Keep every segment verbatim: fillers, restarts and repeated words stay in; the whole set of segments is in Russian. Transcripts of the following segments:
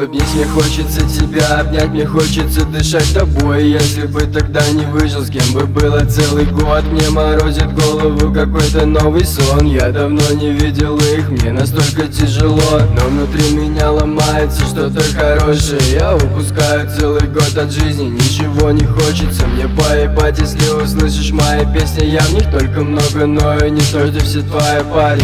улыбнись, мне хочется тебя обнять, мне хочется дышать тобой. Если бы тогда не выжил, с кем бы было целый год. Мне морозит голову какой-то новый сон. Я давно не видел их, мне настолько тяжело. Но внутри меня ломается что-то хорошее. Я упускаю целый год от жизни, ничего не хочется мне поебать. Если услышишь мои песни, я в них только много, но и не то, что все твои парни.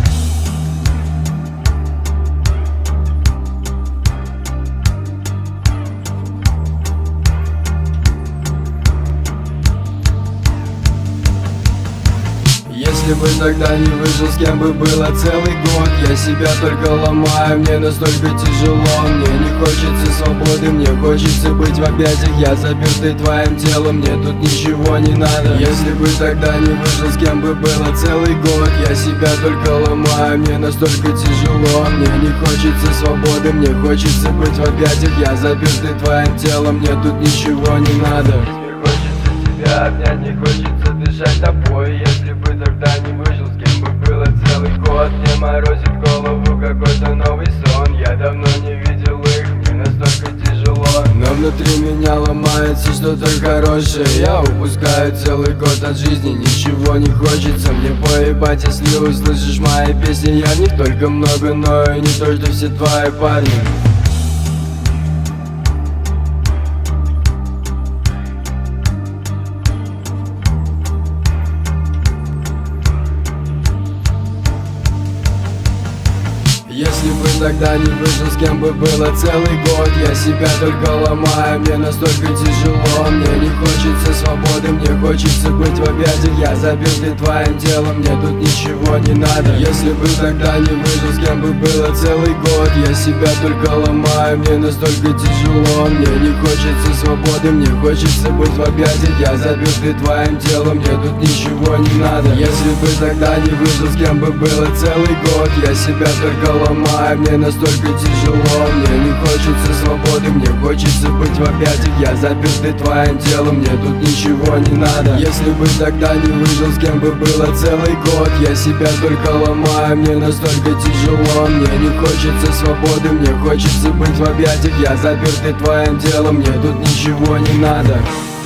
Если бы тогда не выжил, с кем бы было целый год. Я себя только ломаю, мне настолько тяжело. Мне не хочется свободы, мне хочется быть в объятиях. Я запертый твоим телом, мне тут ничего не надо. Если бы тогда не выжил, с кем бы было целый год. Я себя только ломаю, мне настолько тяжело. Мне не хочется свободы, мне хочется быть в объятиях. Я запертый твоим телом, мне тут ничего не надо. Мне хочется тебя обнять, не хочется дышать тобой. Если бы тогда не выжил, с кем бы было целый год. Мне морозит голову какой-то новый сон. Я давно не видел их, мне настолько тяжело. Но внутри меня ломается что-то хорошее. Я упускаю целый год от жизни, ничего не хочется мне поебать. Если услышишь мои песни, я в них только много, но и не то, что все твои парни. Если бы тогда не выжил, с кем бы было целый год. Я себя только ломаю, мне настолько тяжело. Мне не хочется свободы, мне хочется быть в объятиях. Я запертый твоим телом, мне тут ничего не надо. Если бы тогда не выжил, с кем бы было целый год. Я себя только ломаю, мне настолько тяжело. Мне не хочется свободы, мне хочется быть в объятиях. Я запертый твоим телом, мне тут ничего не надо. Если бы тогда не выжил, с кем бы было целый год. Я себя только ломаю, мне настолько тяжело. Мне не хочется свободы, мне хочется быть в объятиях. Я запертый твоим телом, мне тут ничего не надо. Если бы тогда не выжил, с кем бы было целый год. Я себя только ломаю, мне настолько тяжело. Мне не хочется свободы, мне хочется быть в объятиях. Я запертый твоим телом, мне тут ничего не надо.